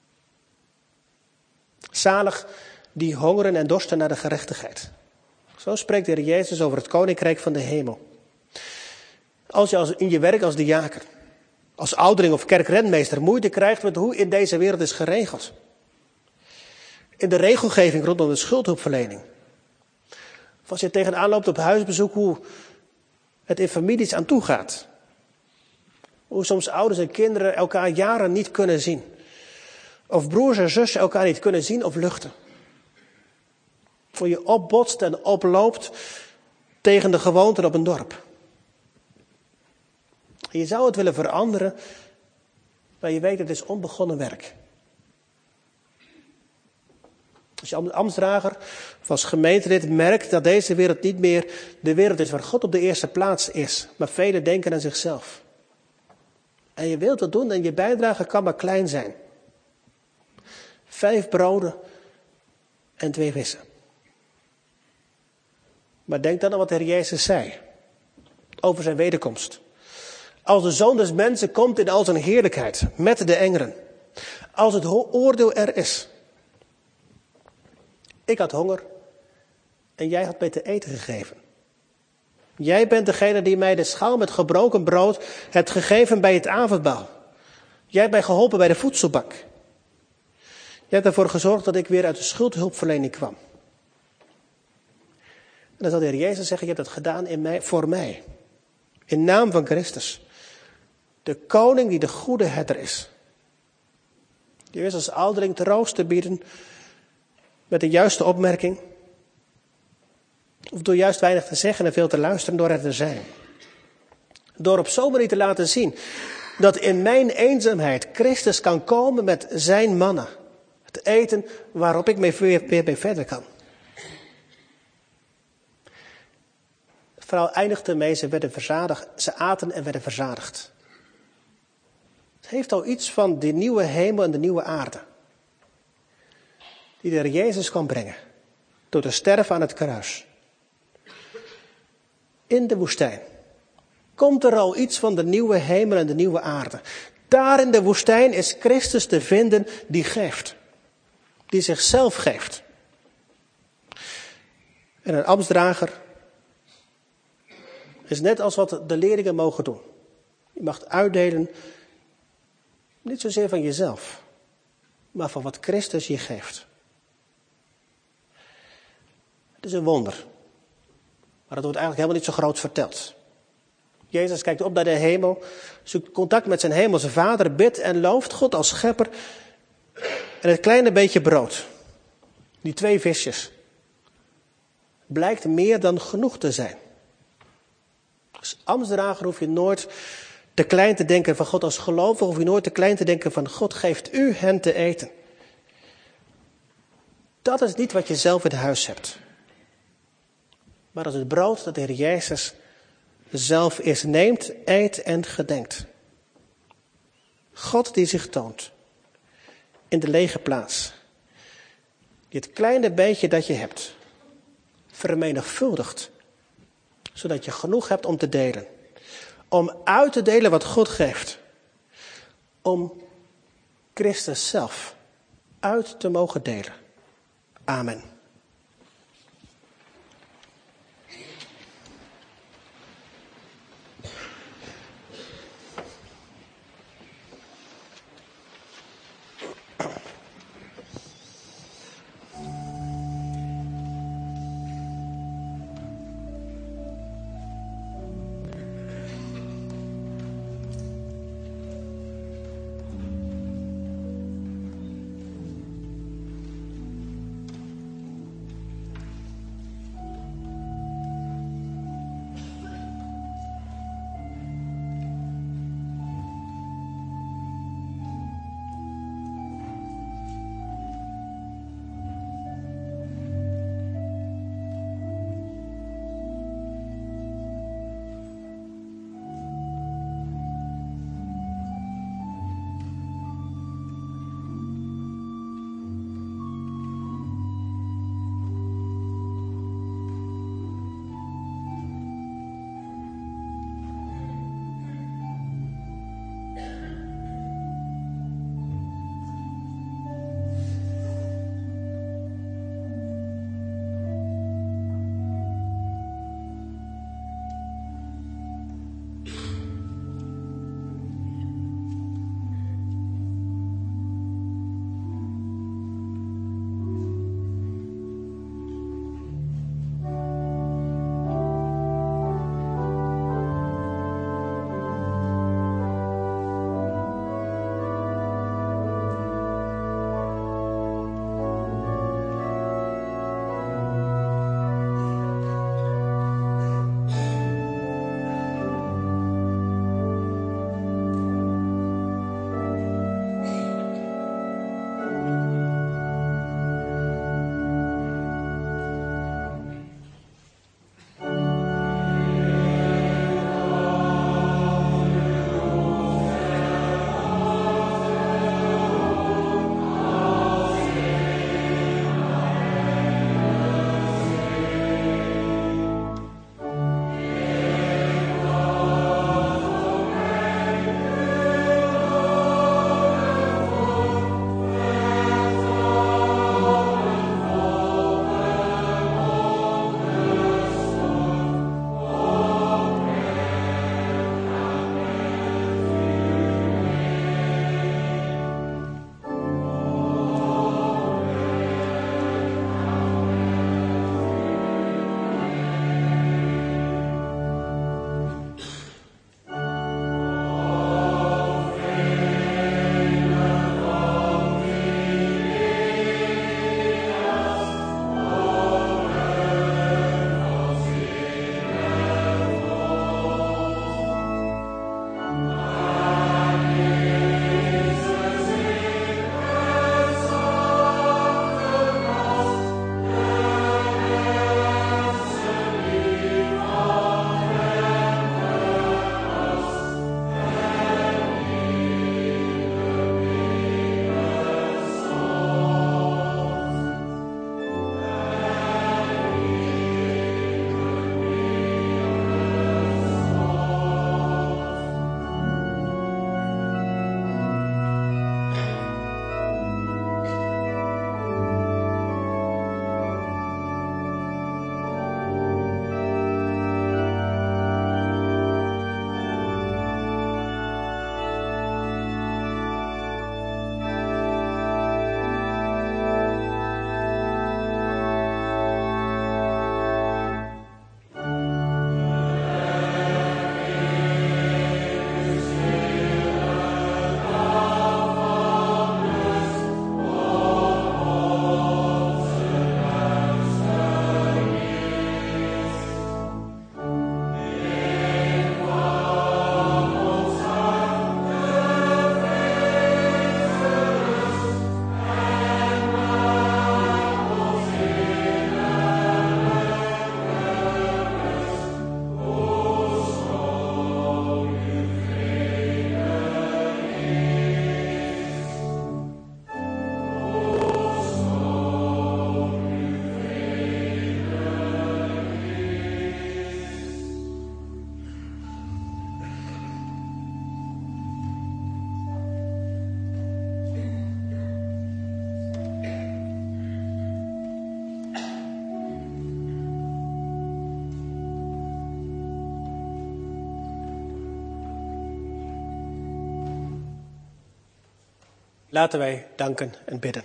Zalig die hongeren en dorsten naar de gerechtigheid. Zo spreekt de Heer Jezus over het koninkrijk van de hemel. Als je als, in je werk als diaken, als ouderling of kerkrentmeester moeite krijgt met hoe in deze wereld is geregeld. In de regelgeving rondom de schuldhulpverlening. Of als je tegenaan loopt op huisbezoek hoe het in families aan toe gaat. Hoe soms ouders en kinderen elkaar jaren niet kunnen zien. Of broers en zussen elkaar niet kunnen zien of luchten. Hoe je opbotst en oploopt tegen de gewoonten op een dorp. En je zou het willen veranderen, maar je weet het is onbegonnen werk. Als je als ambtsdrager of als gemeentelid merkt dat deze wereld niet meer de wereld is waar God op de eerste plaats is. Maar velen denken aan zichzelf. En je wilt wat doen en je bijdrage kan maar klein zijn. Vijf broden en twee vissen. Maar denk dan aan wat de Heer Jezus zei. Over zijn wederkomst. Als de Zoon des Mensen komt in al zijn heerlijkheid. Met de engelen. Als het oordeel er is. Ik had honger en jij had mij te eten gegeven. Jij bent degene die mij de schaal met gebroken brood hebt gegeven bij het avondmaal. Jij hebt mij geholpen bij de voedselbank. Jij hebt ervoor gezorgd dat ik weer uit de schuldhulpverlening kwam. En dan zal de Heer Jezus zeggen, je hebt dat gedaan in mij, voor mij. In naam van Christus. De koning die de goede herder is. Die wist als ouderling troost te bieden met de juiste opmerking. Of door juist weinig te zeggen en veel te luisteren door er te zijn. Door op zo'n manier te laten zien dat in mijn eenzaamheid Christus kan komen met zijn manna. Het eten waarop ik mee weer, weer mee verder kan. Het verhaal eindigde ermee, ze werden verzadigd. Ze aten en werden verzadigd. Het heeft al iets van die nieuwe hemel en de nieuwe aarde. Die de Heer Jezus kan brengen. Door te sterven aan het kruis. In de woestijn. Komt er al iets van de nieuwe hemel en de nieuwe aarde. Daar in de woestijn is Christus te vinden die geeft. Die zichzelf geeft. En een ambtsdrager is net als wat de leerlingen mogen doen. Je mag uitdelen, niet zozeer van jezelf, maar van wat Christus je geeft. Het is een wonder. Maar dat wordt eigenlijk helemaal niet zo groot verteld. Jezus kijkt op naar de hemel, zoekt contact met zijn hemelse Vader, bidt en looft God als schepper. En het kleine beetje brood, die twee visjes, blijkt meer dan genoeg te zijn. Als ambtsdrager hoef je nooit te klein te denken van God. Als gelovige hoef je nooit te klein te denken van God geeft u hen te eten. Dat is niet wat je zelf in huis hebt. Maar dat is het brood dat de Heer Jezus zelf is neemt, eet en gedenkt. God die zich toont in de lege plaats. Die het kleine beetje dat je hebt vermenigvuldigt. Zodat je genoeg hebt om te delen. Om uit te delen wat God geeft. Om Christus zelf uit te mogen delen. Amen. Laten wij danken en bidden.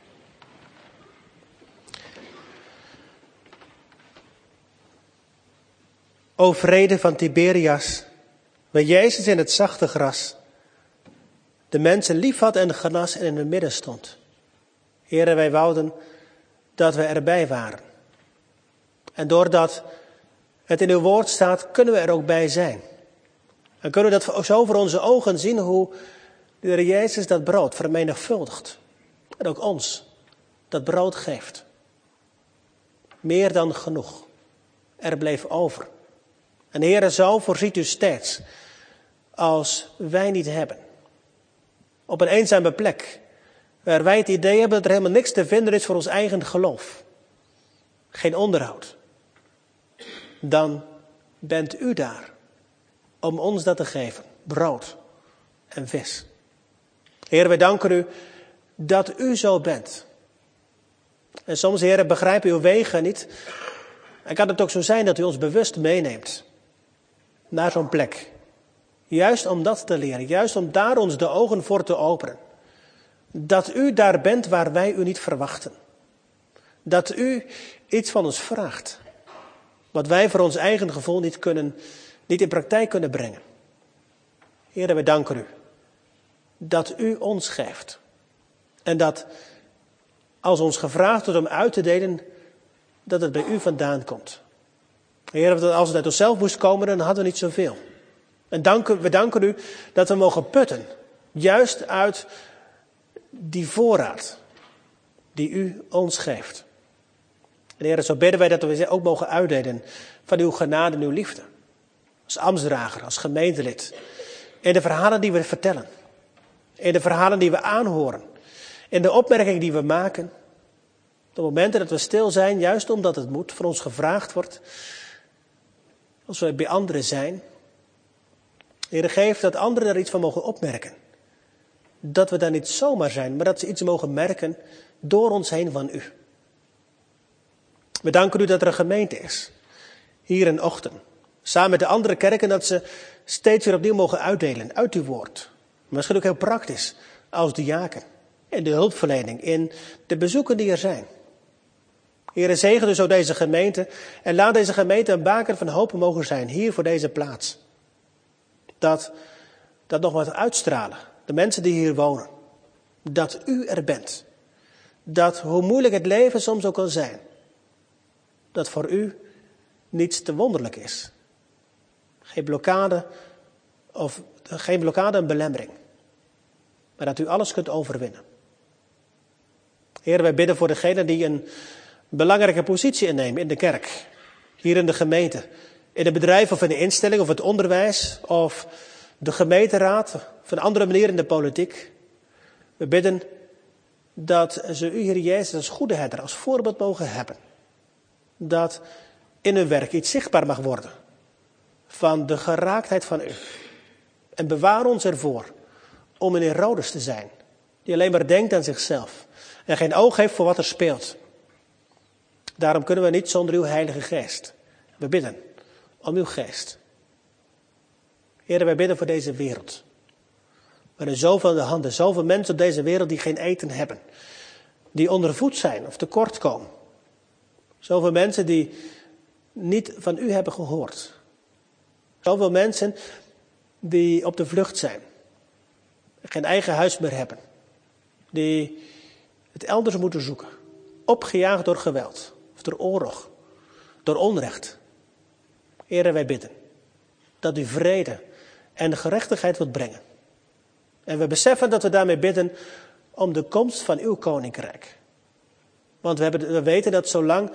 O vrede van Tiberias, waar Jezus in het zachte gras de mensen lief had en genas en in het midden stond. Heere, wij wouden dat we erbij waren. En doordat het in uw woord staat, kunnen we er ook bij zijn. En kunnen we dat zo voor onze ogen zien hoe de Heer Jezus dat brood vermenigvuldigt. En ook ons dat brood geeft. Meer dan genoeg. Er bleef over. En Heere, zo voorziet u steeds als wij niet hebben. Op een eenzame plek, waar wij het idee hebben dat er helemaal niks te vinden is voor ons eigen geloof. Geen onderhoud. Dan bent u daar om ons dat te geven. Brood en vis. Heer, wij danken u dat u zo bent. En soms, Heer, begrijpen uw wegen niet. En kan het ook zo zijn dat u ons bewust meeneemt naar zo'n plek. Juist om dat te leren. Juist om daar ons de ogen voor te openen. Dat u daar bent waar wij u niet verwachten. Dat u iets van ons vraagt. Wat wij voor ons eigen gevoel niet kunnen, niet in praktijk kunnen brengen. Heer, wij danken u. Dat u ons geeft. En dat als ons gevraagd wordt om uit te delen, dat het bij u vandaan komt. Heer, als het uit onszelf moest komen, dan hadden we niet zoveel. En danken, we danken u dat we mogen putten. Juist uit die voorraad die u ons geeft. En Heer, zo bidden wij dat we ook mogen uitdelen van uw genade en uw liefde. Als ambtsdrager, als gemeentelid. In de verhalen die we vertellen. In de verhalen die we aanhoren. In de opmerkingen die we maken. De momenten dat we stil zijn, juist omdat het moet, van ons gevraagd wordt. Als we bij anderen zijn. Heer, geef dat anderen daar iets van mogen opmerken. Dat we daar niet zomaar zijn, maar dat ze iets mogen merken door ons heen van u. We danken u dat er een gemeente is. Hier in Ochten. Samen met de andere kerken, dat ze steeds weer opnieuw mogen uitdelen uit uw woord. Misschien ook heel praktisch, als diaken. In de hulpverlening, in de bezoeken die er zijn. Heer, zegen dus ook deze gemeente. En laat deze gemeente een baken van hoop mogen zijn, hier voor deze plaats. Dat, dat nog wat uitstralen. De mensen die hier wonen. Dat u er bent. Dat hoe moeilijk het leven soms ook kan zijn. Dat voor u niets te wonderlijk is. Geen blokkade, of geen blokkade en belemmering. Maar dat u alles kunt overwinnen. Heer, wij bidden voor degenen die een belangrijke positie innemen in de kerk. Hier in de gemeente. In het bedrijf of in de instelling of het onderwijs. Of de gemeenteraad. Of een andere manier in de politiek. We bidden dat ze u, Heer Jezus, als goede herder, als voorbeeld mogen hebben. Dat in hun werk iets zichtbaar mag worden. Van de geraaktheid van u. En bewaar ons ervoor om een Herodes te zijn. Die alleen maar denkt aan zichzelf. En geen oog heeft voor wat er speelt. Daarom kunnen we niet zonder uw Heilige Geest. We bidden om uw geest. Heer, wij bidden voor deze wereld. Er zijn zoveel aan de handen, zoveel mensen op deze wereld die geen eten hebben. Die ondervoed zijn of tekort komen. Zoveel mensen die niet van u hebben gehoord. Zoveel mensen die op de vlucht zijn. Geen eigen huis meer hebben. Die het elders moeten zoeken. Opgejaagd door geweld. Of door oorlog. Door onrecht. Heere, wij bidden. Dat u vrede en gerechtigheid wilt brengen. En we beseffen dat we daarmee bidden om de komst van uw koninkrijk. Want we, hebben, we weten dat zolang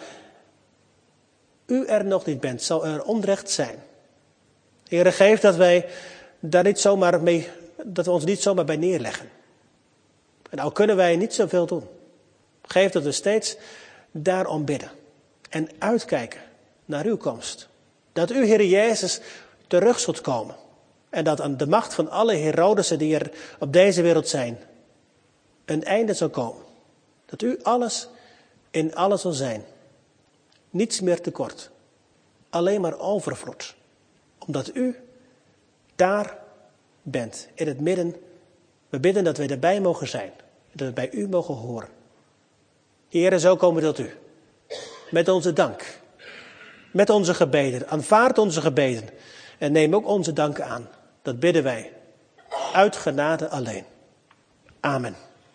u er nog niet bent, zal er onrecht zijn. Heere, geef dat wij daar niet zomaar mee, dat we ons niet zomaar bij neerleggen. En al kunnen wij niet zoveel doen. Geef dat we steeds daarom bidden. En uitkijken naar uw komst. Dat u, Heer Jezus, terug zult komen. En dat aan de macht van alle Herodesen die er op deze wereld zijn, een einde zal komen. Dat u alles in alles zal zijn. Niets meer tekort. Alleen maar overvloed. Omdat u daar bent, in het midden. We bidden dat wij erbij mogen zijn. dat we bij u mogen horen. Heere, zo komen we tot u. Met onze dank. Met onze gebeden. Aanvaard onze gebeden. En neem ook onze dank aan. Dat bidden wij. Uit genade alleen. Amen.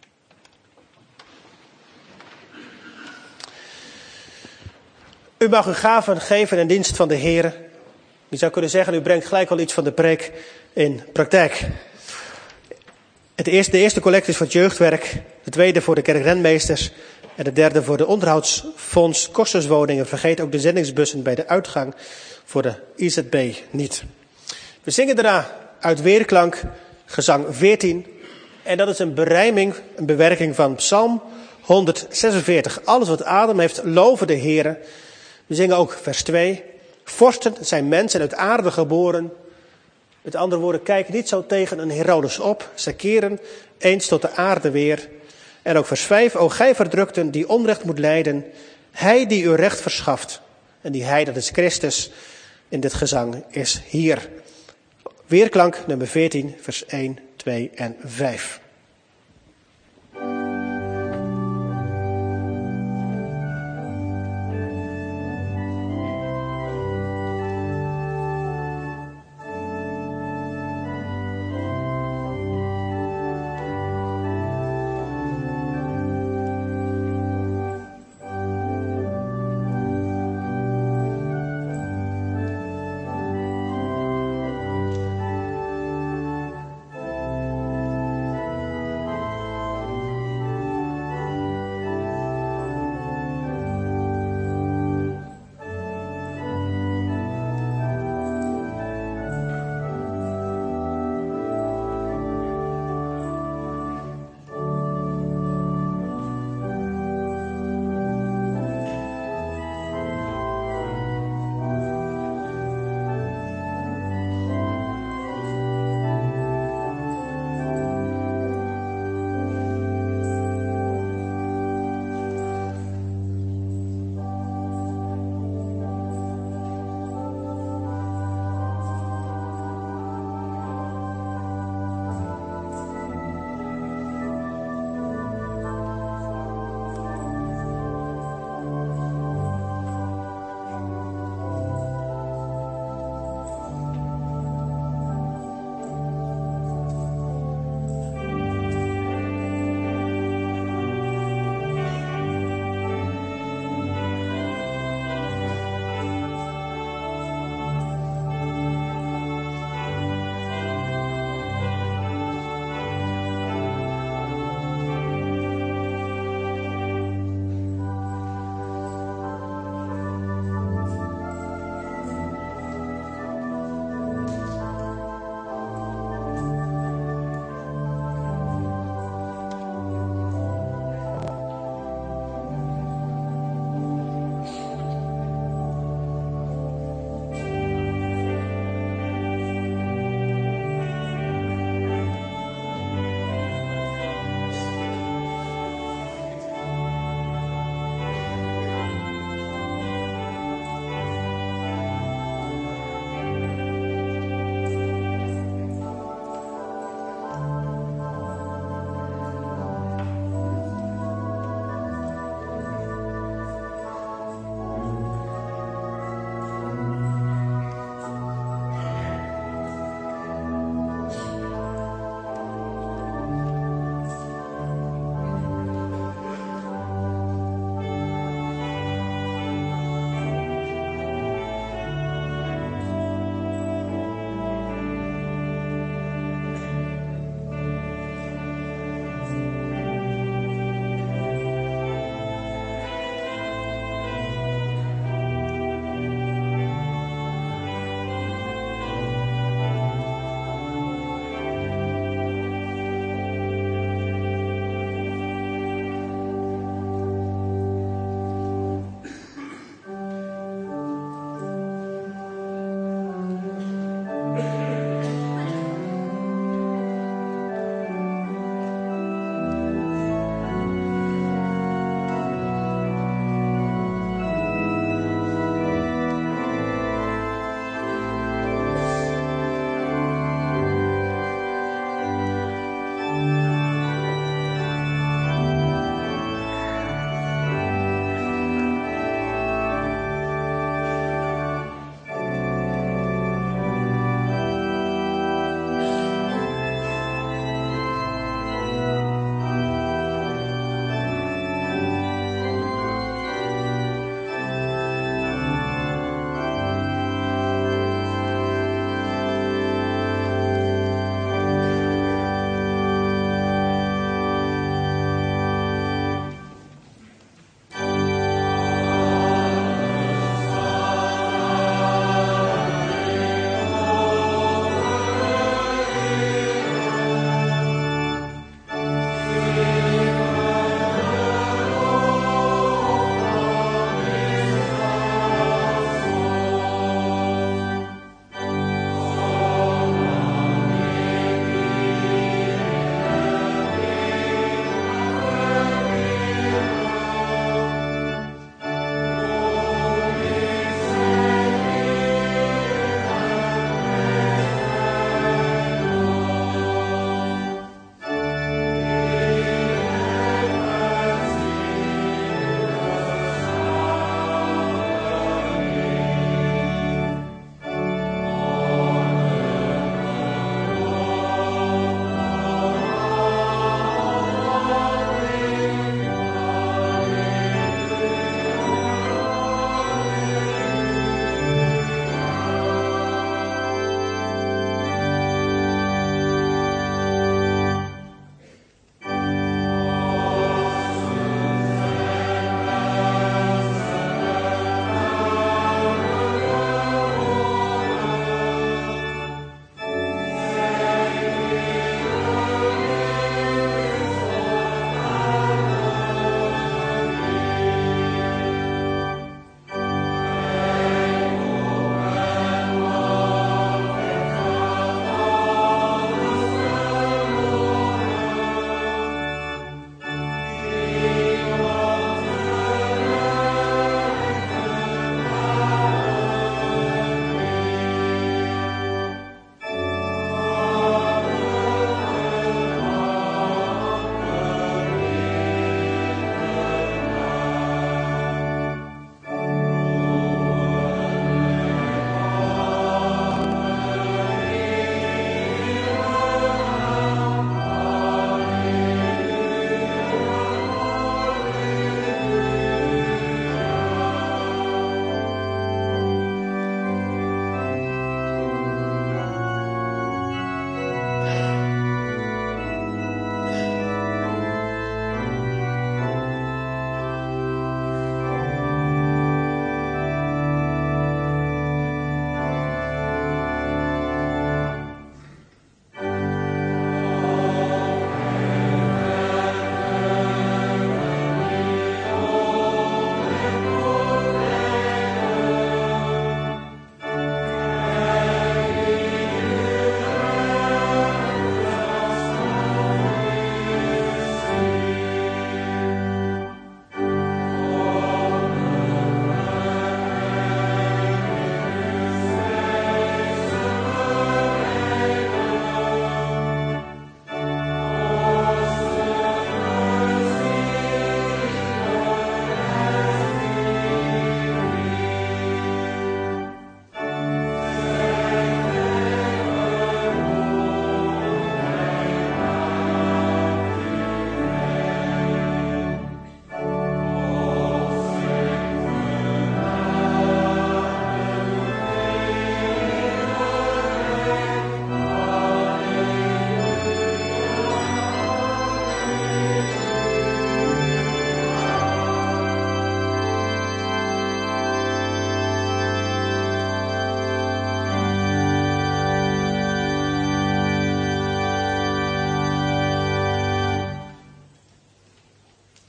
U mag uw gaven geven in dienst van de Heere. Je zou kunnen zeggen, u brengt gelijk al iets van de preek in praktijk. Het eerste, de eerste collecte is voor het jeugdwerk. De tweede voor de kerkrenmeesters. En de derde voor de onderhoudsfonds kosterswoningen. Vergeet ook de zendingsbussen bij de uitgang voor de I Z B niet. We zingen daarna uit Weerklank, gezang veertien. En dat is een berijming, een bewerking van Psalm honderdzesenveertig. Alles wat adem heeft, loven de Heere. We zingen ook vers twee. Vorsten zijn mensen uit aarde geboren. Met andere woorden, kijk niet zo tegen een Herodes op. Zij keren eens tot de aarde weer. En ook vers vijf. O gij verdrukten die onrecht moet lijden. Hij die u recht verschaft. En die hij, dat is Christus, in dit gezang is hier. Weerklank nummer veertien, vers één, twee en vijf.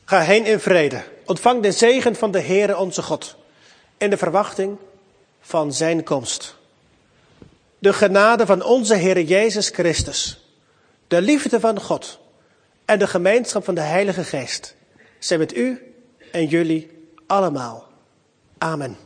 Ga heen in vrede. Ontvang de zegen van de Heere onze God. In de verwachting van zijn komst. De genade van onze Heere Jezus Christus. De liefde van God. En de gemeenschap van de Heilige Geest. Zij met u en jullie allemaal. Amen.